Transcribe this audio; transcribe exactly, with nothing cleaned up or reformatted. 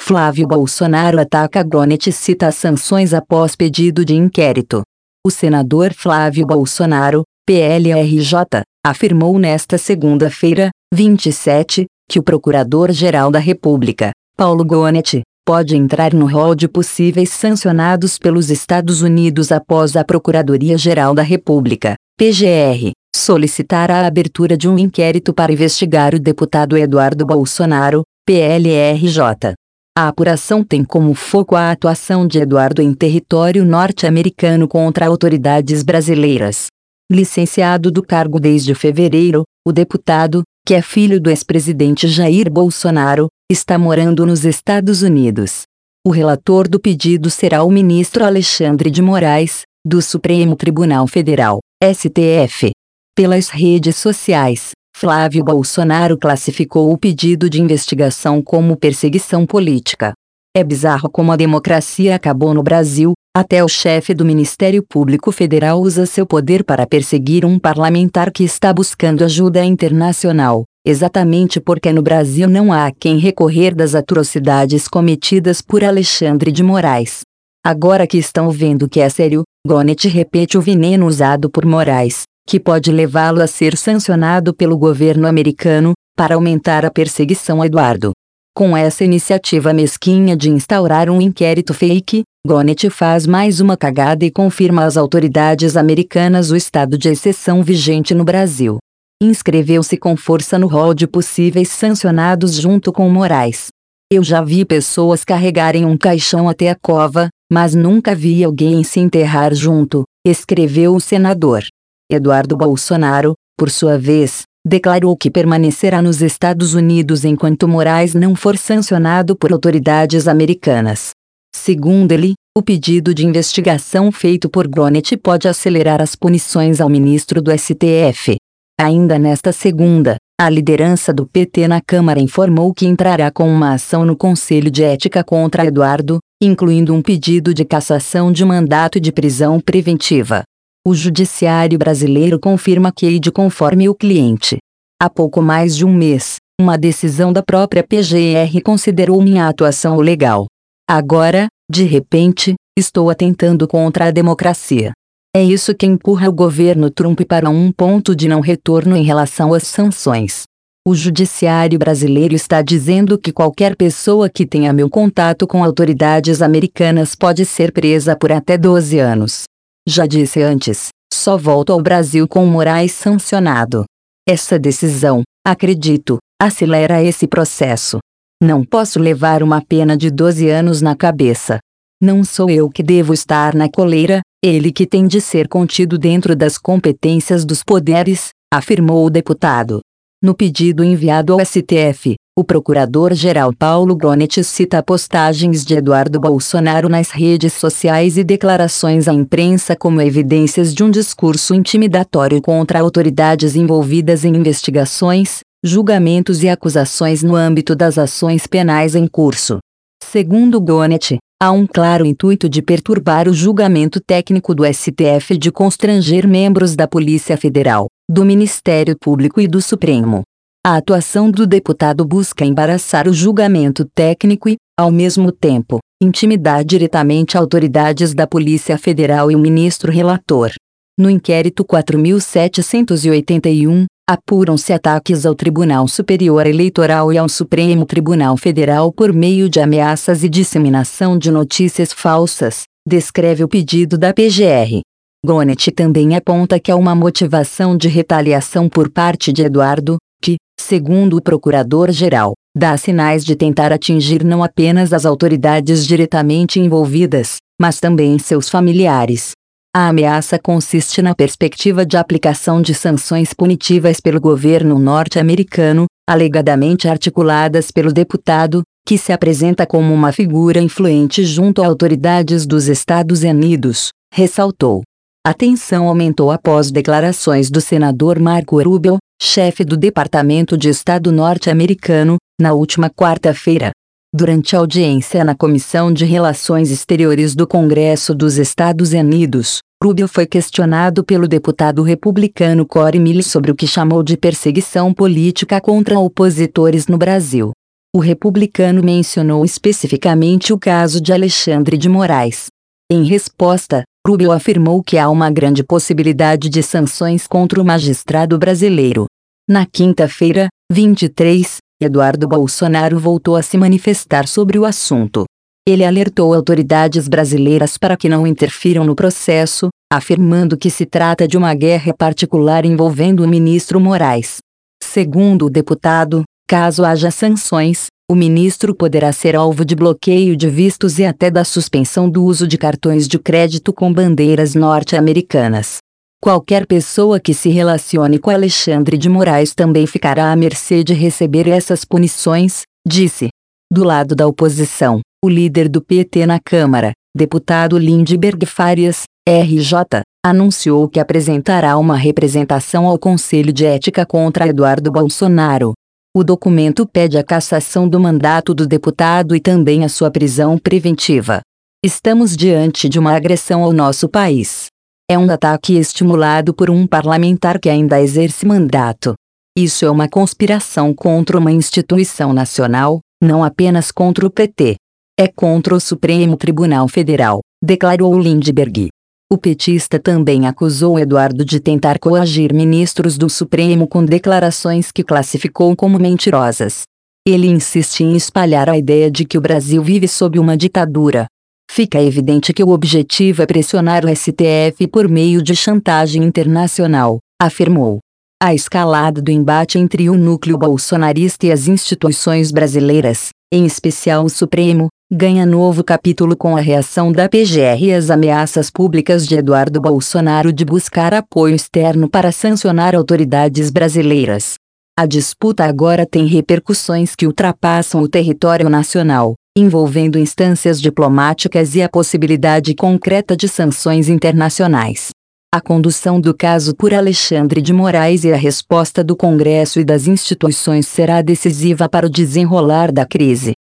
Flávio Bolsonaro ataca Gronet e cita sanções após pedido de inquérito. O senador Flávio Bolsonaro, P L R J, afirmou nesta segunda-feira, vinte e sete, que o Procurador-Geral da República, Paulo Gronet, pode entrar no rol de possíveis sancionados pelos Estados Unidos após a Procuradoria-Geral da República, P G R, solicitar a abertura de um inquérito para investigar o deputado Eduardo Bolsonaro, P L R J. A apuração tem como foco a atuação de Eduardo em território norte-americano contra autoridades brasileiras. Licenciado do cargo desde fevereiro, o deputado, que é filho do ex-presidente Jair Bolsonaro, está morando nos Estados Unidos. O relator do pedido será o ministro Alexandre de Moraes, do Supremo Tribunal Federal, S T F. Pelas redes sociais, Flávio Bolsonaro classificou o pedido de investigação como perseguição política. É bizarro como a democracia acabou no Brasil. Até o chefe do Ministério Público Federal usa seu poder para perseguir um parlamentar que está buscando ajuda internacional, exatamente porque no Brasil não há a quem recorrer das atrocidades cometidas por Alexandre de Moraes. Agora que estão vendo que é sério, Gronet repete o veneno usado por Moraes, que pode levá-lo a ser sancionado pelo governo americano, para aumentar a perseguição a Eduardo. Com essa iniciativa mesquinha de instaurar um inquérito fake, Gronet faz mais uma cagada e confirma às autoridades americanas o estado de exceção vigente no Brasil. Inscreveu-se com força no rol de possíveis sancionados junto com Moraes. Eu já vi pessoas carregarem um caixão até a cova, mas nunca vi alguém se enterrar junto, escreveu o senador. Eduardo Bolsonaro, por sua vez, declarou que permanecerá nos Estados Unidos enquanto Moraes não for sancionado por autoridades americanas. Segundo ele, o pedido de investigação feito por Gronet pode acelerar as punições ao ministro do S T F. Ainda nesta segunda, a liderança do P T na Câmara informou que entrará com uma ação no Conselho de Ética contra Eduardo, incluindo um pedido de cassação de mandato e de prisão preventiva. O judiciário brasileiro confirma que age conforme o cliente. Há pouco mais de um mês, uma decisão da própria P G R considerou minha atuação ilegal. Agora, de repente, estou atentando contra a democracia. É isso que empurra o governo Trump para um ponto de não retorno em relação às sanções. O judiciário brasileiro está dizendo que qualquer pessoa que tenha meu contato com autoridades americanas pode ser presa por até doze anos. Já disse antes, só volto ao Brasil com Moraes sancionado. Essa decisão, acredito, acelera esse processo. Não posso levar uma pena de doze anos na cabeça. Não sou eu que devo estar na coleira, ele que tem de ser contido dentro das competências dos poderes, afirmou o deputado. No pedido enviado ao S T F, o procurador-geral Paulo Gronet cita postagens de Eduardo Bolsonaro nas redes sociais e declarações à imprensa como evidências de um discurso intimidatório contra autoridades envolvidas em investigações, julgamentos e acusações no âmbito das ações penais em curso. Segundo Gronet, há um claro intuito de perturbar o julgamento técnico do S T F e de constranger membros da Polícia Federal, do Ministério Público e do Supremo. A atuação do deputado busca embaraçar o julgamento técnico e, ao mesmo tempo, intimidar diretamente autoridades da Polícia Federal e o ministro relator. No inquérito quatro mil setecentos e oitenta e um, apuram-se ataques ao Tribunal Superior Eleitoral e ao Supremo Tribunal Federal por meio de ameaças e disseminação de notícias falsas, descreve o pedido da P G R. Gronet também aponta que há uma motivação de retaliação por parte de Eduardo, que, segundo o procurador-geral, dá sinais de tentar atingir não apenas as autoridades diretamente envolvidas, mas também seus familiares. A ameaça consiste na perspectiva de aplicação de sanções punitivas pelo governo norte-americano, alegadamente articuladas pelo deputado, que se apresenta como uma figura influente junto a autoridades dos Estados Unidos, ressaltou. A tensão aumentou após declarações do senador Marco Rubio, chefe do Departamento de Estado norte-americano, na última quarta-feira. Durante a audiência na Comissão de Relações Exteriores do Congresso dos Estados Unidos, Rubio foi questionado pelo deputado republicano Cory Miller sobre o que chamou de perseguição política contra opositores no Brasil. O republicano mencionou especificamente o caso de Alexandre de Moraes. Em resposta, Rubio afirmou que há uma grande possibilidade de sanções contra o magistrado brasileiro. Na quinta-feira, vinte e três, Eduardo Bolsonaro voltou a se manifestar sobre o assunto. Ele alertou autoridades brasileiras para que não interfiram no processo, afirmando que se trata de uma guerra particular envolvendo o ministro Moraes. Segundo o deputado, caso haja sanções, o ministro poderá ser alvo de bloqueio de vistos e até da suspensão do uso de cartões de crédito com bandeiras norte-americanas. Qualquer pessoa que se relacione com Alexandre de Moraes também ficará à mercê de receber essas punições, disse. Do lado da oposição, o líder do P T na Câmara, deputado Lindbergh Farias, R J, anunciou que apresentará uma representação ao Conselho de Ética contra Eduardo Bolsonaro. O documento pede a cassação do mandato do deputado e também a sua prisão preventiva. Estamos diante de uma agressão ao nosso país. É um ataque estimulado por um parlamentar que ainda exerce mandato. Isso é uma conspiração contra uma instituição nacional, não apenas contra o P T. É contra o Supremo Tribunal Federal, declarou Lindbergh. O petista também acusou Eduardo de tentar coagir ministros do Supremo com declarações que classificou como mentirosas. Ele insiste em espalhar a ideia de que o Brasil vive sob uma ditadura. Fica evidente que o objetivo é pressionar o S T F por meio de chantagem internacional, afirmou. A escalada do embate entre o núcleo bolsonarista e as instituições brasileiras, em especial o Supremo, ganha novo capítulo com a reação da P G R e as ameaças públicas de Eduardo Bolsonaro de buscar apoio externo para sancionar autoridades brasileiras. A disputa agora tem repercussões que ultrapassam o território nacional, envolvendo instâncias diplomáticas e a possibilidade concreta de sanções internacionais. A condução do caso por Alexandre de Moraes e a resposta do Congresso e das instituições será decisiva para o desenrolar da crise.